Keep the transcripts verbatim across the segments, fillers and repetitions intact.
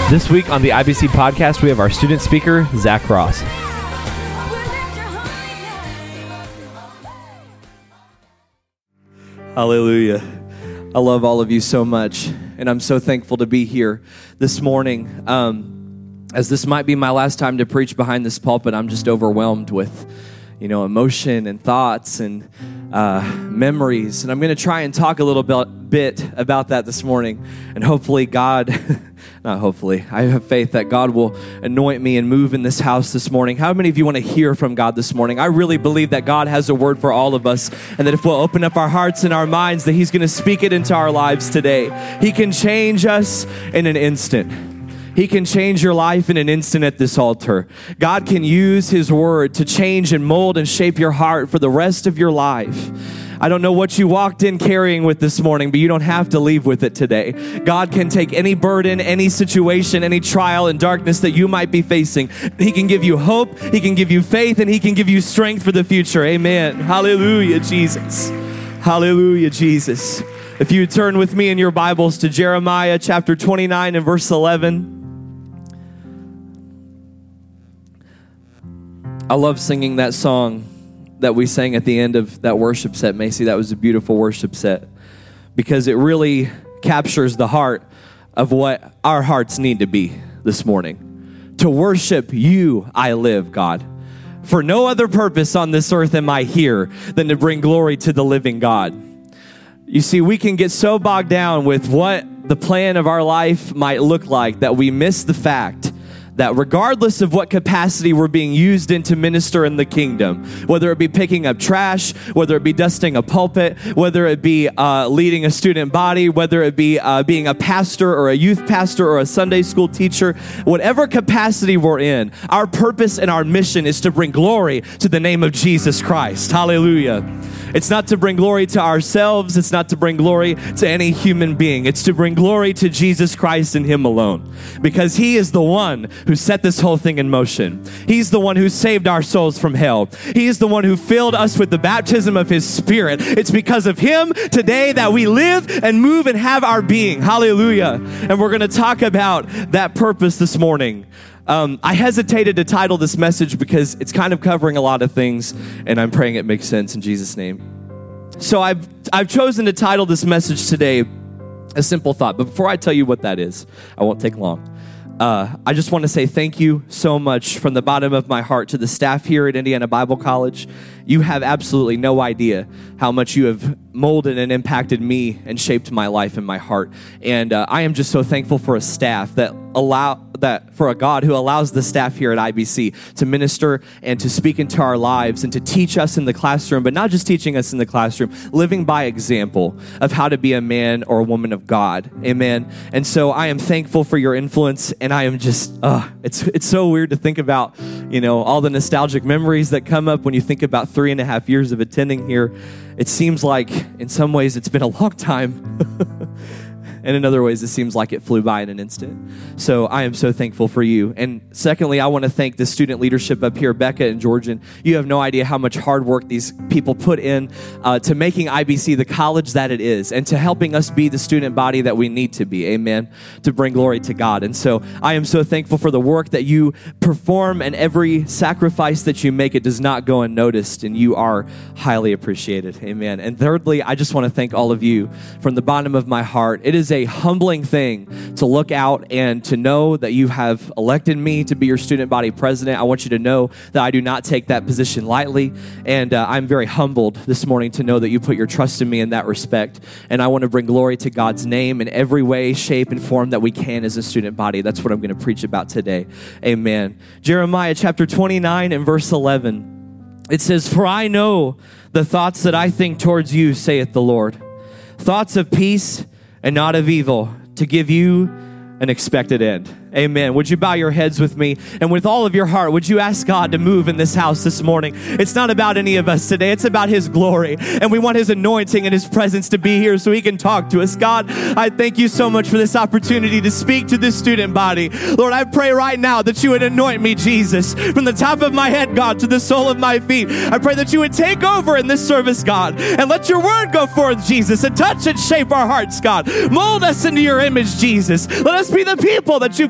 This week on the I B C podcast, we have our student speaker, Zach Ross. Hallelujah. I love all of you so much, and I'm so thankful to be here this morning. Um, as this might be my last time to preach behind this pulpit, I'm just overwhelmed with, you know, emotion and thoughts and uh, memories, and I'm going to try and talk a little bit, bit about that this morning, and hopefully God... Not hopefully. I have faith that God will anoint me and move in this house this morning. How many of you want to hear from God this morning? I really believe that God has a word for all of us, and that if we'll open up our hearts and our minds, that He's going to speak it into our lives today. He can change us in an instant. He can change your life in an instant at this altar. God can use His word to change and mold and shape your heart for the rest of your life. I don't know what you walked in carrying with this morning, but you don't have to leave with it today. God can take any burden, any situation, any trial and darkness that you might be facing. He can give you hope, He can give you faith, and He can give you strength for the future. Amen. Hallelujah, Jesus. Hallelujah, Jesus. If you turn with me in your Bibles to Jeremiah chapter twenty-nine and verse eleven. I love singing that song that we sang at the end of that worship set, Macy. That was a beautiful worship set because it really captures the heart of what our hearts need to be this morning. To worship you, I live, God. For no other purpose on this earth am I here than to bring glory to the living God. You see, we can get so bogged down with what the plan of our life might look like that we miss the fact that regardless of what capacity we're being used in to minister in the kingdom, whether it be picking up trash, whether it be dusting a pulpit, whether it be uh, leading a student body, whether it be uh, being a pastor or a youth pastor or a Sunday school teacher, whatever capacity we're in, our purpose and our mission is to bring glory to the name of Jesus Christ. Hallelujah. It's not to bring glory to ourselves. It's not to bring glory to any human being. It's to bring glory to Jesus Christ and Him alone, because He is the one who set this whole thing in motion. He's the one who saved our souls from hell. He is the one who filled us with the baptism of His Spirit. It's because of Him today that we live and move and have our being. Hallelujah. And we're going to talk about that purpose this morning. Um, I hesitated to title this message because it's kind of covering a lot of things, and I'm praying it makes sense in Jesus' name. So I've I've chosen to title this message today A Simple Thought. But before I tell you what that is, I won't take long. Uh, I just want to say thank you so much from the bottom of my heart to the staff here at Indiana Bible College. You have absolutely no idea how much you have molded and impacted me and shaped my life and my heart. And uh, I am just so thankful for a staff that allow that for a God who allows the staff here at I B C to minister and to speak into our lives and to teach us in the classroom, but not just teaching us in the classroom, living by example of how to be a man or a woman of God. Amen. And so I am thankful for your influence, and I am just, uh, it's it's so weird to think about, you know, all the nostalgic memories that come up when you think about three and a half years of attending here. It seems like in some ways it's been a long time. And in other ways, it seems like it flew by in an instant. So I am so thankful for you. And secondly, I want to thank the student leadership up here, Becca and Georgian. You have no idea how much hard work these people put in uh, to making I B C the college that it is, and to helping us be the student body that we need to be, amen, to bring glory to God. And so I am so thankful for the work that you perform, and every sacrifice that you make, it does not go unnoticed, and you are highly appreciated, amen. And thirdly, I just want to thank all of you from the bottom of my heart. It is a humbling thing to look out and to know that you have elected me to be your student body president. I want you to know that I do not take that position lightly, and uh, I'm very humbled this morning to know that you put your trust in me in that respect, and I want to bring glory to God's name in every way, shape, and form that we can as a student body. That's what I'm going to preach about today. Amen. Jeremiah chapter twenty-nine and verse eleven. It says, "For I know the thoughts that I think towards you, saith the Lord, thoughts of peace and not of evil, to give you an expected end." Amen. Would you bow your heads with me? And with all of your heart, would you ask God to move in this house this morning? It's not about any of us today. It's about His glory. And we want His anointing and His presence to be here so He can talk to us. God, I thank you so much for this opportunity to speak to this student body. Lord, I pray right now that you would anoint me, Jesus, from the top of my head, God, to the sole of my feet. I pray that you would take over in this service, God, and let your word go forth, Jesus, and touch and shape our hearts, God. Mold us into your image, Jesus. Let us be the people that you've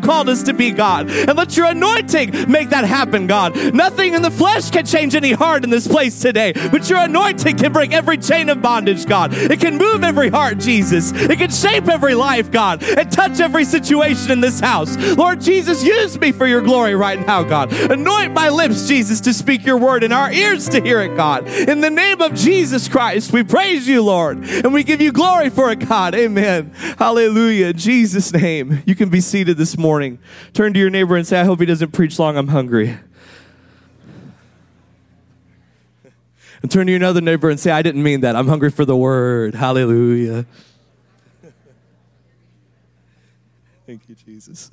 called us to be, God. And let your anointing make that happen, God. Nothing in the flesh can change any heart in this place today, but your anointing can break every chain of bondage, God. It can move every heart, Jesus. It can shape every life, God, and touch every situation in this house. Lord Jesus, use me for your glory right now, God. Anoint my lips, Jesus, to speak your word and our ears to hear it, God. In the name of Jesus Christ, we praise you, Lord, and we give you glory for it, God. Amen. Hallelujah. In Jesus' name. You can be seated this morning. Turn to your neighbor and say, I hope he doesn't preach long. I'm hungry. And turn to your other neighbor and say, I didn't mean that. I'm hungry for the word. Hallelujah. Thank you, Jesus.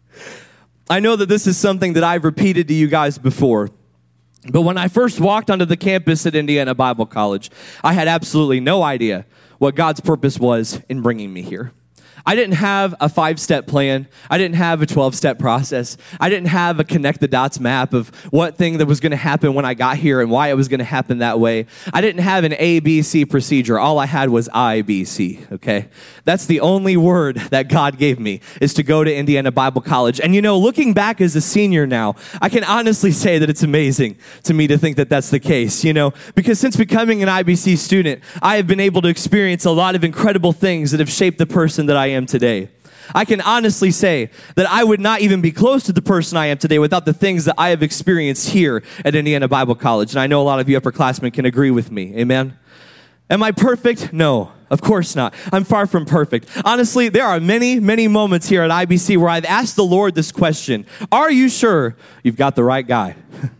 I know that this is something that I've repeated to you guys before. But when I first walked onto the campus at Indiana Bible College, I had absolutely no idea what God's purpose was in bringing me here. I didn't have a five-step plan. I didn't have a twelve-step process. I didn't have a connect-the-dots map of what thing that was going to happen when I got here and why it was going to happen that way. I didn't have an A B C procedure. All I had was I B C, okay? That's the only word that God gave me, is to go to Indiana Bible College. And you know, looking back as a senior now, I can honestly say that it's amazing to me to think that that's the case, you know? Because since becoming an I B C student, I have been able to experience a lot of incredible things that have shaped the person that I am today. I can honestly say that I would not even be close to the person I am today without the things that I have experienced here at Indiana Bible College. And I know a lot of you upperclassmen can agree with me. Amen? Am I perfect? No, of course not. I'm far from perfect. Honestly, there are many, many moments here at I B C where I've asked the Lord this question: are you sure you've got the right guy?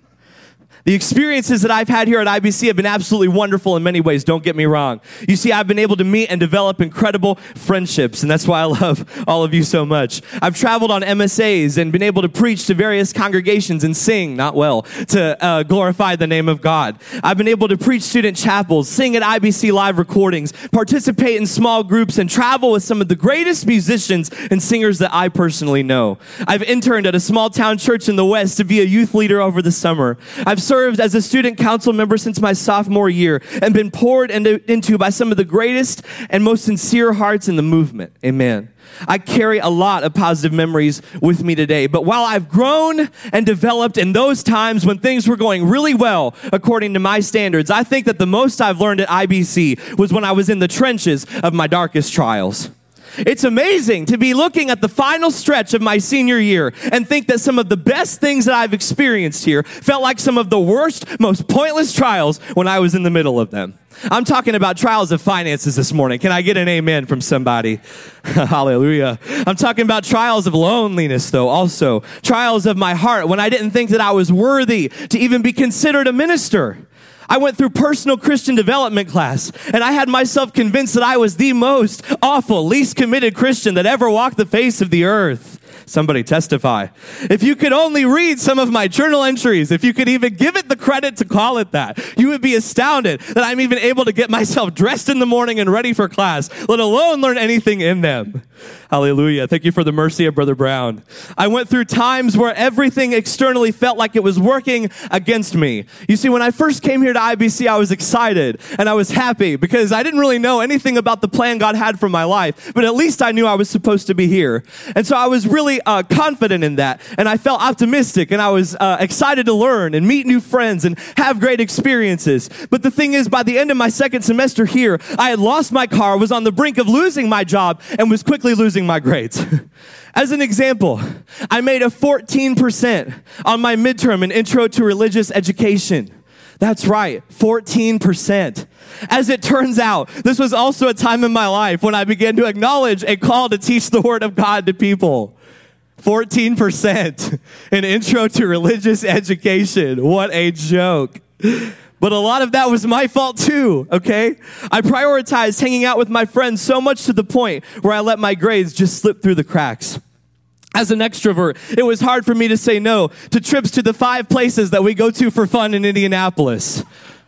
The experiences that I've had here at I B C have been absolutely wonderful in many ways, don't get me wrong. You see, I've been able to meet and develop incredible friendships, and that's why I love all of you so much. I've traveled on M S As and been able to preach to various congregations and sing, not well, to uh, glorify the name of God. I've been able to preach student chapels, sing at I B C live recordings, participate in small groups, and travel with some of the greatest musicians and singers that I personally know. I've interned at a small town church in the West to be a youth leader over the summer. I've served as a student council member since my sophomore year and been poured into, into by some of the greatest and most sincere hearts in the movement. Amen. I carry a lot of positive memories with me today, but while I've grown and developed in those times when things were going really well, according to my standards, I think that the most I've learned at I B C was when I was in the trenches of my darkest trials. It's amazing to be looking at the final stretch of my senior year and think that some of the best things that I've experienced here felt like some of the worst, most pointless trials when I was in the middle of them. I'm talking about trials of finances this morning. Can I get an amen from somebody? Hallelujah. I'm talking about trials of loneliness, though, also. Trials of my heart when I didn't think that I was worthy to even be considered a minister. I went through personal Christian development class, and I had myself convinced that I was the most awful, least committed Christian that ever walked the face of the earth. Somebody testify. If you could only read some of my journal entries, if you could even give it the credit to call it that, you would be astounded that I'm even able to get myself dressed in the morning and ready for class, let alone learn anything in them. Hallelujah. Thank you for the mercy of Brother Brown. I went through times where everything externally felt like it was working against me. You see, when I first came here to I B C, I was excited and I was happy because I didn't really know anything about the plan God had for my life, but at least I knew I was supposed to be here. And so I was really uh, confident in that, and I felt optimistic, and I was uh, excited to learn and meet new friends and have great experiences. But the thing is, by the end of my second semester here, I had lost my car, was on the brink of losing my job, and was quickly losing my grades. As an example, I made a fourteen percent on my midterm in Intro to Religious Education. That's right, fourteen percent. As it turns out, this was also a time in my life when I began to acknowledge a call to teach the Word of God to people. fourteen percent in Intro to Religious Education. What a joke. But a lot of that was my fault too, okay? I prioritized hanging out with my friends so much to the point where I let my grades just slip through the cracks. As an extrovert, it was hard for me to say no to trips to the five places that we go to for fun in Indianapolis.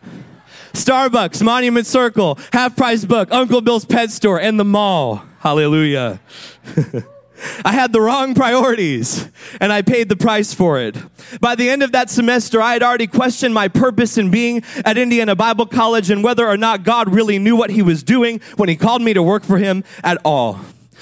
Starbucks, Monument Circle, Half Price Book, Uncle Bill's Pet Store, and the mall. Hallelujah. I had the wrong priorities, and I paid the price for it. By the end of that semester, I had already questioned my purpose in being at Indiana Bible College and whether or not God really knew what he was doing when he called me to work for him at all.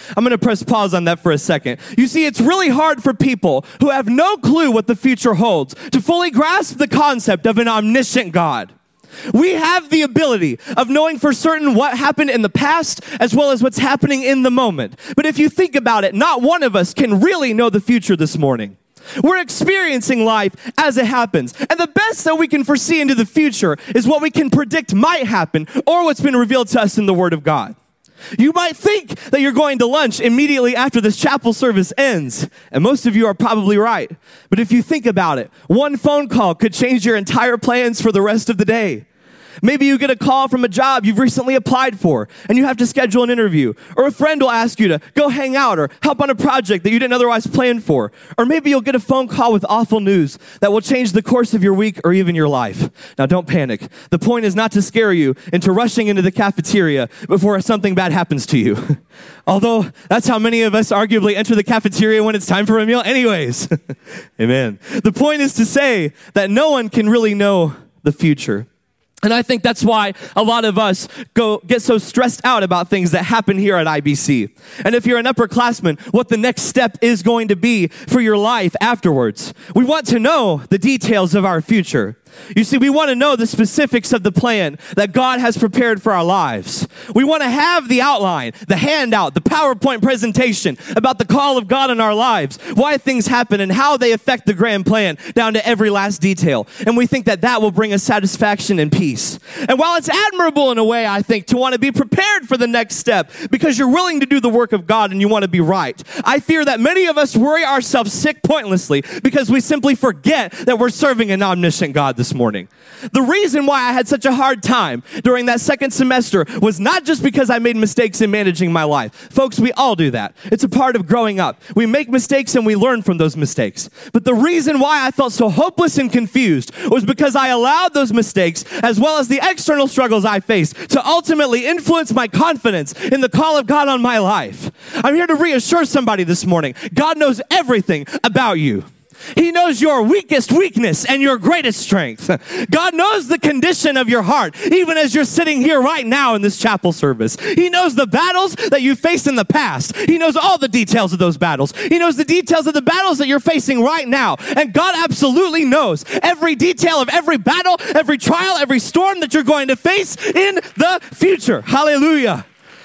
I'm going to press pause on that for a second. You see, it's really hard for people who have no clue what the future holds to fully grasp the concept of an omniscient God. We have the ability of knowing for certain what happened in the past as well as what's happening in the moment. But if you think about it, not one of us can really know the future this morning. We're experiencing life as it happens. And the best that we can foresee into the future is what we can predict might happen or what's been revealed to us in the Word of God. You might think that you're going to lunch immediately after this chapel service ends, and most of you are probably right. But if you think about it, one phone call could change your entire plans for the rest of the day. Maybe you get a call from a job you've recently applied for, and you have to schedule an interview. Or a friend will ask you to go hang out or help on a project that you didn't otherwise plan for. Or maybe you'll get a phone call with awful news that will change the course of your week or even your life. Now, don't panic. The point is not to scare you into rushing into the cafeteria before something bad happens to you. Although, that's how many of us arguably enter the cafeteria when it's time for a meal anyways. Amen. The point is to say that no one can really know the future. And I think that's why a lot of us go get so stressed out about things that happen here at I B C. And if you're an upperclassman, what the next step is going to be for your life afterwards. We want to know the details of our future. You see, we want to know the specifics of the plan that God has prepared for our lives. We want to have the outline, the handout, the PowerPoint presentation about the call of God in our lives, why things happen and how they affect the grand plan down to every last detail. And we think that that will bring us satisfaction and peace. And while it's admirable in a way, I think, to want to be prepared for the next step because you're willing to do the work of God and you want to be right, I fear that many of us worry ourselves sick pointlessly because we simply forget that we're serving an omniscient God this morning. The reason why I had such a hard time during that second semester was not just because I made mistakes in managing my life. Folks, we all do that. It's a part of growing up. We make mistakes and we learn from those mistakes. But the reason why I felt so hopeless and confused was because I allowed those mistakes, as well as the external struggles I faced, to ultimately influence my confidence in the call of God on my life. I'm here to reassure somebody this morning. God knows everything about you. He knows your weakest weakness and your greatest strength. God knows the condition of your heart, even as you're sitting here right now in this chapel service. He knows the battles that you faced in the past. He knows all the details of those battles. He knows the details of the battles that you're facing right now. And God absolutely knows every detail of every battle, every trial, every storm that you're going to face in the future. Hallelujah.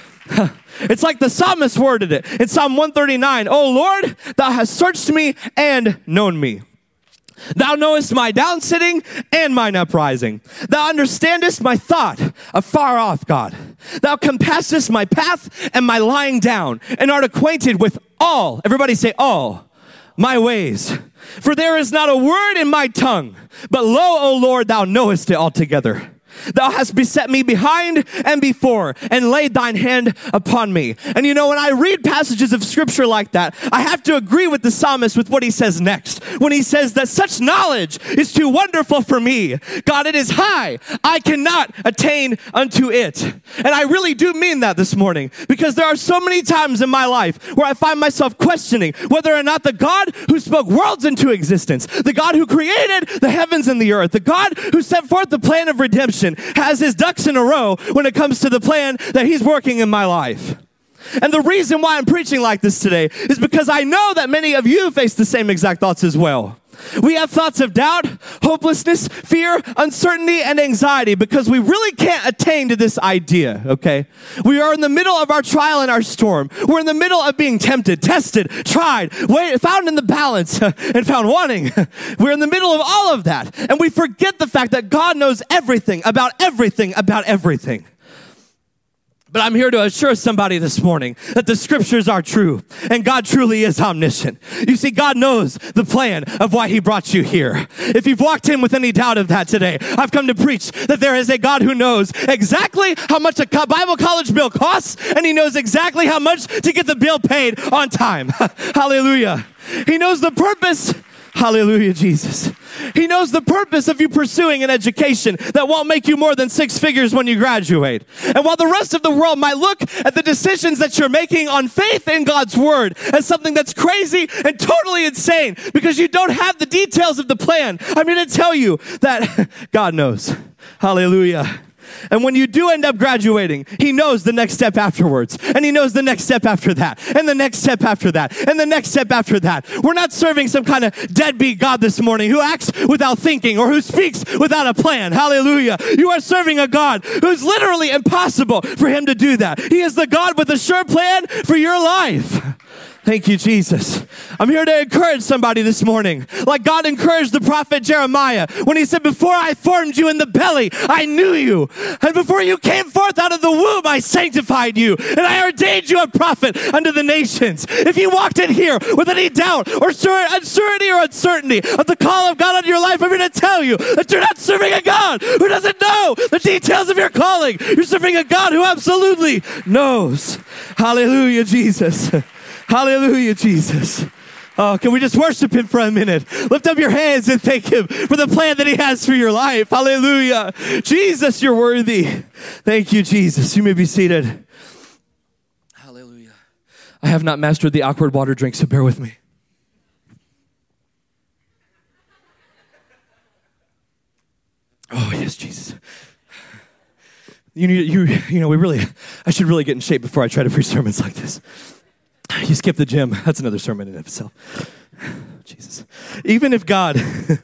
It's like the psalmist worded it in Psalm one thirty-nine. "O Lord, thou hast searched me and known me. Thou knowest my down sitting and mine uprising. Thou understandest my thought afar off, God. Thou compassest my path and my lying down, and art acquainted with all," everybody say all, "my ways. For there is not a word in my tongue, but lo, O Lord, thou knowest it altogether. Thou hast beset me behind and before, and laid thine hand upon me." And you know, when I read passages of scripture like that, I have to agree with the psalmist with what he says next. When he says that such knowledge is too wonderful for me. God, it is high. I cannot attain unto it. And I really do mean that this morning, because there are so many times in my life where I find myself questioning whether or not the God who spoke worlds into existence, the God who created the heavens and the earth, the God who set forth the plan of redemption, has his ducks in a row when it comes to the plan that he's working in my life. And the reason why I'm preaching like this today is because I know that many of you face the same exact thoughts as well. We have thoughts of doubt, hopelessness, fear, uncertainty, and anxiety because we really can't attain to this idea, okay? We are in the middle of our trial and our storm. We're in the middle of being tempted, tested, tried, wait, found in the balance, and found wanting. We're in the middle of all of that, and we forget the fact that God knows everything about everything about everything. But I'm here to assure somebody this morning that the scriptures are true and God truly is omniscient. You see, God knows the plan of why he brought you here. If you've walked in with any doubt of that today, I've come to preach that there is a God who knows exactly how much a Bible college bill costs, and he knows exactly how much to get the bill paid on time. Hallelujah. He knows the purpose. Hallelujah, Jesus. He knows the purpose of you pursuing an education that won't make you more than six figures when you graduate. And while the rest of the world might look at the decisions that you're making on faith in God's word as something that's crazy and totally insane because you don't have the details of the plan, I'm here to tell you that God knows. Hallelujah. And when you do end up graduating, he knows the next step afterwards. And he knows the next step after that. And the next step after that. And the next step after that. We're not serving some kind of deadbeat God this morning who acts without thinking or who speaks without a plan. Hallelujah. You are serving a God who's literally impossible for him to do that. He is the God with a sure plan for your life. Thank you, Jesus. I'm here to encourage somebody this morning. Like God encouraged the prophet Jeremiah when he said, before I formed you in the belly, I knew you. And before you came forth out of the womb, I sanctified you. And I ordained you a prophet unto the nations. If you walked in here with any doubt or uncertainty or uncertainty of the call of God on your life, I'm here to tell you that you're not serving a God who doesn't know the details of your calling. You're serving a God who absolutely knows. Hallelujah, Jesus. Hallelujah, Jesus. Oh, can we just worship him for a minute? Lift up your hands and thank him for the plan that he has for your life. Hallelujah. Jesus, you're worthy. Thank you, Jesus. You may be seated. Hallelujah. I have not mastered the awkward water drink, so bear with me. Oh, yes, Jesus. You need, you, you know, we really, I should really get in shape before I try to preach sermons like this. You skip the gym. That's another sermon in itself. Jesus. Even if God,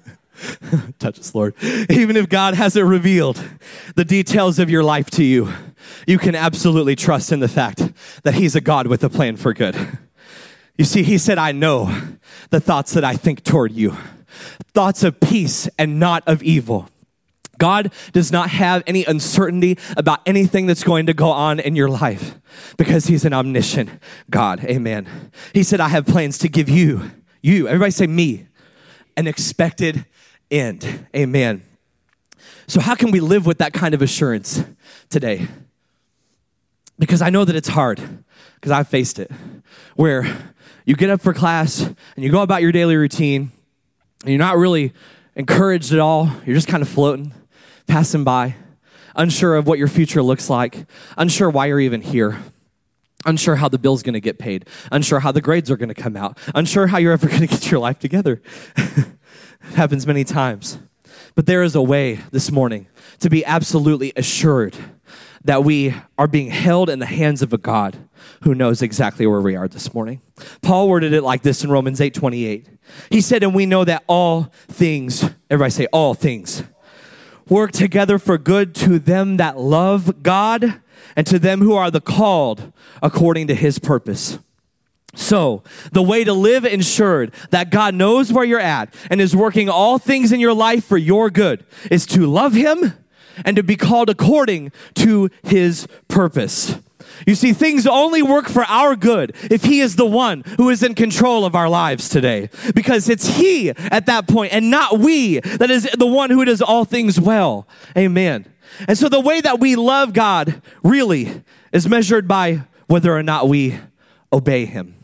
touch us, Lord. Even if God hasn't revealed the details of your life to you, you can absolutely trust in the fact that he's a God with a plan for good. You see, he said, I know the thoughts that I think toward you, thoughts of peace and not of evil. God does not have any uncertainty about anything that's going to go on in your life because he's an omniscient God. Amen. He said, I have plans to give you, you, everybody say me, an expected end. Amen. So how can we live with that kind of assurance today? Because I know that it's hard because I've faced it where you get up for class and you go about your daily routine and you're not really encouraged at all. You're just kind of floating, passing by, unsure of what your future looks like, unsure why you're even here, unsure how the bill's going to get paid, unsure how the grades are going to come out, unsure how you're ever going to get your life together. It happens many times. But there is a way this morning to be absolutely assured that we are being held in the hands of a God who knows exactly where we are this morning. Paul worded it like this in Romans eight twenty-eight. He said, and we know that all things, everybody say all things, work together for good to them that love God and to them who are the called according to his purpose. So, the way to live ensured that God knows where you're at and is working all things in your life for your good is to love him and to be called according to his purpose. You see, things only work for our good if he is the one who is in control of our lives today. Because it's he at that point and not we that is the one who does all things well. Amen. And so the way that we love God really is measured by whether or not we obey him.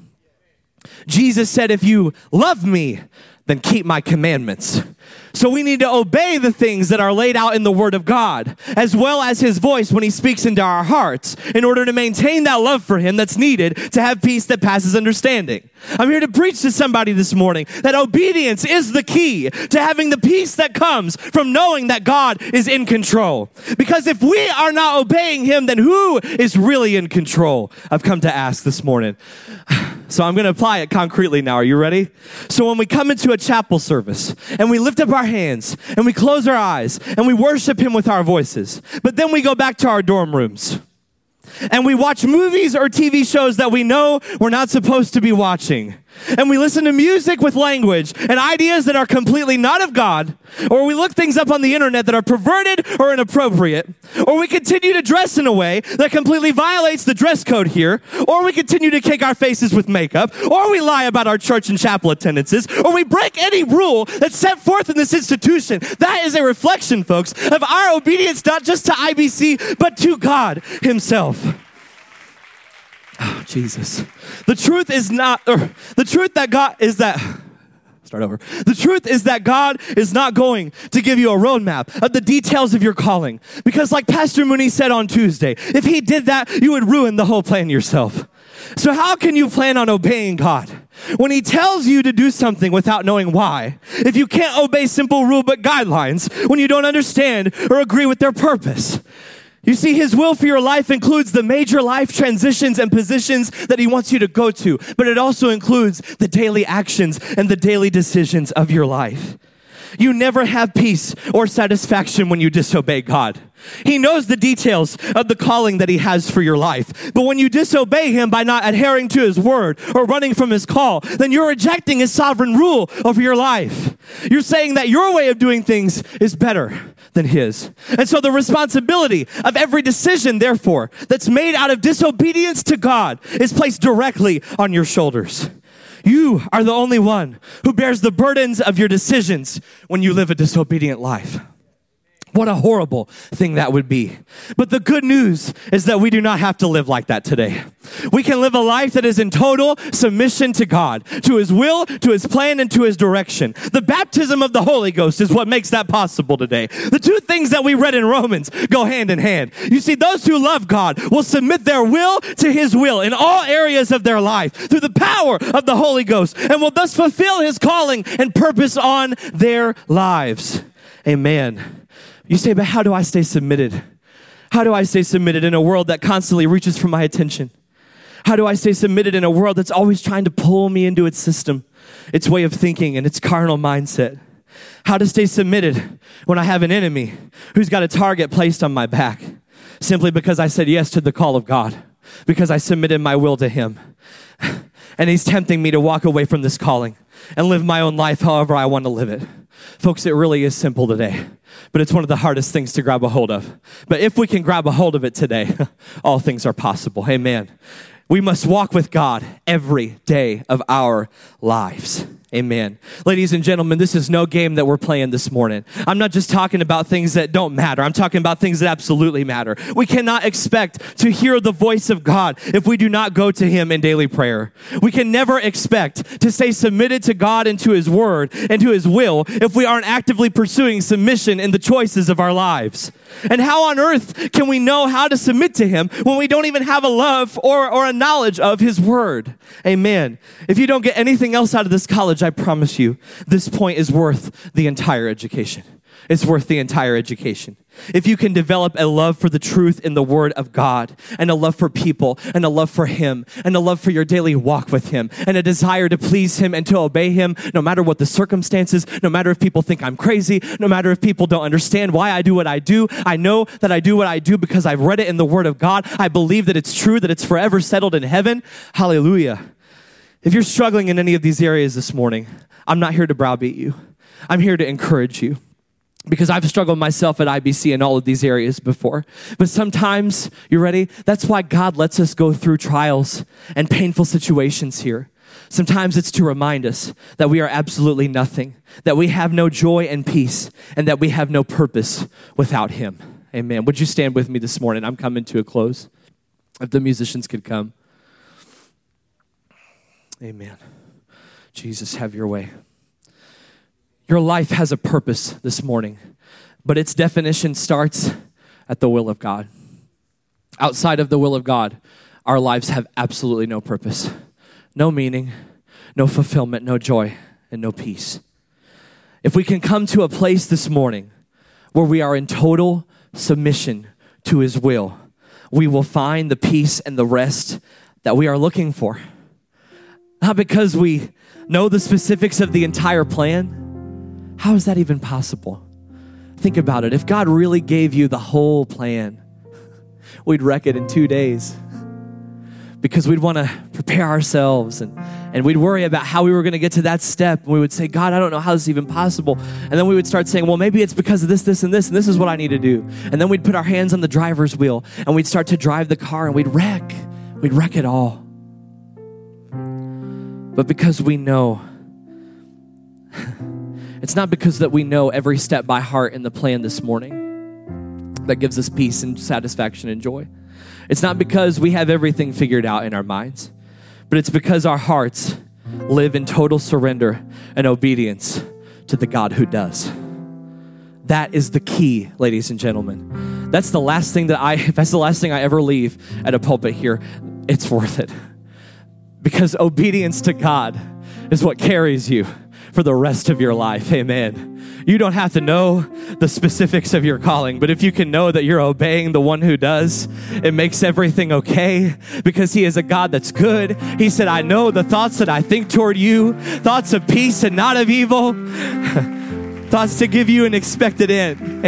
Jesus said, if you love me, then keep my commandments. So we need to obey the things that are laid out in the Word of God, as well as his voice when he speaks into our hearts, in order to maintain that love for him that's needed to have peace that passes understanding. I'm here to preach to somebody this morning that obedience is the key to having the peace that comes from knowing that God is in control. Because if we are not obeying him, then who is really in control? I've come to ask this morning. So I'm going to apply it concretely now. Are you ready? So when we come into a chapel service and we lift up our hands and we close our eyes and we worship him with our voices, but then we go back to our dorm rooms and we watch movies or T V shows that we know we're not supposed to be watching. And we listen to music with language and ideas that are completely not of God, or we look things up on the internet that are perverted or inappropriate, or we continue to dress in a way that completely violates the dress code here, or we continue to cake our faces with makeup, or we lie about our church and chapel attendances, or we break any rule that's set forth in this institution. That is a reflection, folks, of our obedience not just to I B C, but to God himself. Oh, Jesus. The truth is not, or the truth that God is that, start over. The truth is that God is not going to give you a roadmap of the details of your calling. Because like Pastor Mooney said on Tuesday, if he did that, you would ruin the whole plan yourself. So how can you plan on obeying God when he tells you to do something without knowing why? If you can't obey simple rule but guidelines when you don't understand or agree with their purpose. You see, his will for your life includes the major life transitions and positions that he wants you to go to, but it also includes the daily actions and the daily decisions of your life. You never have peace or satisfaction when you disobey God. He knows the details of the calling that he has for your life. But when you disobey him by not adhering to his word or running from his call, then you're rejecting his sovereign rule over your life. You're saying that your way of doing things is better than his. And so the responsibility of every decision, therefore, that's made out of disobedience to God is placed directly on your shoulders. You are the only one who bears the burdens of your decisions when you live a disobedient life. What a horrible thing that would be. But the good news is that we do not have to live like that today. We can live a life that is in total submission to God, to his will, to his plan, and to his direction. The baptism of the Holy Ghost is what makes that possible today. The two things that we read in Romans go hand in hand. You see, those who love God will submit their will to his will in all areas of their life through the power of the Holy Ghost, and will thus fulfill his calling and purpose on their lives. Amen. You say, but how do I stay submitted? How do I stay submitted in a world that constantly reaches for my attention? How do I stay submitted in a world that's always trying to pull me into its system, its way of thinking, and its carnal mindset? How to stay submitted when I have an enemy who's got a target placed on my back simply because I said yes to the call of God, because I submitted my will to him. And he's tempting me to walk away from this calling and live my own life however I want to live it. Folks, it really is simple today, but it's one of the hardest things to grab a hold of. But if we can grab a hold of it today, all things are possible. Amen. We must walk with God every day of our lives. Amen. Ladies and gentlemen, this is no game that we're playing this morning. I'm not just talking about things that don't matter. I'm talking about things that absolutely matter. We cannot expect to hear the voice of God if we do not go to him in daily prayer. We can never expect to stay submitted to God and to his word and to his will if we aren't actively pursuing submission in the choices of our lives. And how on earth can we know how to submit to him when we don't even have a love or, or a knowledge of his word? Amen. If you don't get anything else out of this college, I promise you, this point is worth the entire education. It's worth the entire education. If you can develop a love for the truth in the word of God, and a love for people, and a love for him, and a love for your daily walk with him, and a desire to please him and to obey him, no matter what the circumstances, no matter if people think I'm crazy, no matter if people don't understand why I do what I do, I know that I do what I do because I've read it in the word of God. I believe that it's true, that it's forever settled in heaven. Hallelujah. If you're struggling in any of these areas this morning, I'm not here to browbeat you. I'm here to encourage you. Because I've struggled myself at I B C in all of these areas before. But sometimes, you ready? That's why God lets us go through trials and painful situations here. Sometimes it's to remind us that we are absolutely nothing, that we have no joy and peace, and that we have no purpose without him. Amen. Would you stand with me this morning? I'm coming to a close. If the musicians could come. Amen. Jesus, have your way. Your life has a purpose this morning, but its definition starts at the will of God. Outside of the will of God, our lives have absolutely no purpose, no meaning, no fulfillment, no joy, and no peace. If we can come to a place this morning where we are in total submission to his will, we will find the peace and the rest that we are looking for. Not because we know the specifics of the entire plan. How is that even possible? Think about it. If God really gave you the whole plan, we'd wreck it in two days because we'd want to prepare ourselves and, and we'd worry about how we were going to get to that step. And we would say, God, I don't know how this is even possible. And then we would start saying, well, maybe it's because of this, this, and this, and this is what I need to do. And then we'd put our hands on the driver's wheel and we'd start to drive the car and we'd wreck. We'd wreck it all. But because we know, it's not because that we know every step by heart in the plan this morning that gives us peace and satisfaction and joy. It's not because we have everything figured out in our minds, but it's because our hearts live in total surrender and obedience to the God who does. That is the key, ladies and gentlemen. That's the last thing that I, if that's the last thing I ever leave at a pulpit here, it's worth it. Because obedience to God is what carries you for the rest of your life. Amen. You don't have to know the specifics of your calling, but if you can know that you're obeying the one who does, it makes everything okay because he is a God that's good. He said, I know the thoughts that I think toward you, thoughts of peace and not of evil, thoughts to give you an expected end.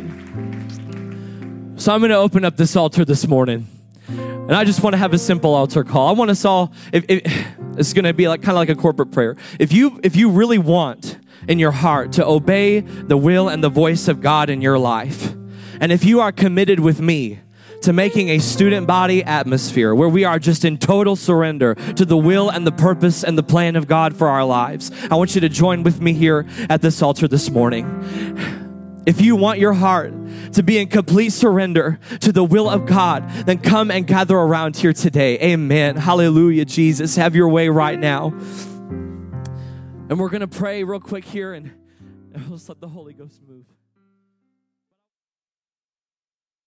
Amen. So I'm going to open up this altar this morning. And I just want to have a simple altar call. I want us all, if, if, it's going to be like kind of like a corporate prayer. If you if you really want in your heart to obey the will and the voice of God in your life, and if you are committed with me to making a student body atmosphere where we are just in total surrender to the will and the purpose and the plan of God for our lives, I want you to join with me here at this altar this morning. If you want your heart to be in complete surrender to the will of God, then come and gather around here today. Amen. Hallelujah, Jesus. Have your way right now. And we're going to pray real quick here and let's let the Holy Ghost move.